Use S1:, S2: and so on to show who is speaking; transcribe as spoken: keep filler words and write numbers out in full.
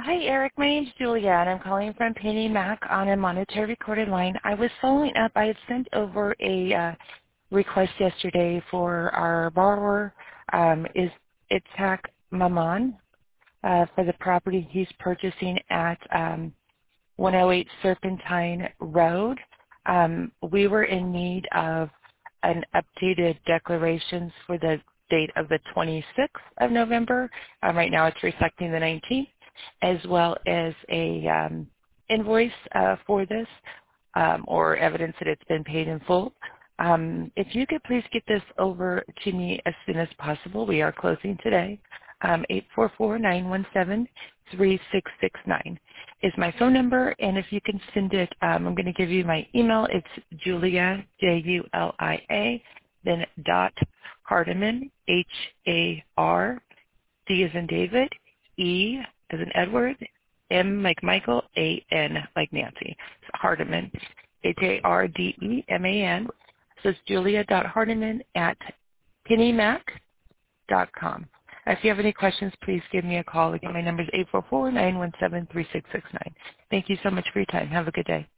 S1: Hi, Eric. My name's Julia, and I'm calling from Penny Mac on a monetary recorded line. I was following up. I had sent over a uh, request yesterday for our borrower, um, is Itzhak Maman, uh, for the property he's purchasing at um, one oh eight Serpentine Road. Um, we were in need of an updated declarations for the date of the twenty-sixth of November. Um, right now it's reflecting the nineteenth, as well as a um, invoice uh, for this um, or evidence that it's been paid in full. Um, if you could please get this over to me as soon as possible. We are closing today. Um, eight four four, nine one seven, three six six nine is my phone number, and if you can send it, um, I'm going to give you my email. It's Julia, J U L I A, then dot Hardiman, H A R, D as in David, E as in Edward, M like Michael, A N like Nancy. So Hardiman, H A R D E M A N. So it's julia.hardiman at pennymac dot com. If you have any questions, please give me a call. Again, my number is eight four four, nine one seven, three six six nine. Thank you so much for your time. Have a good day.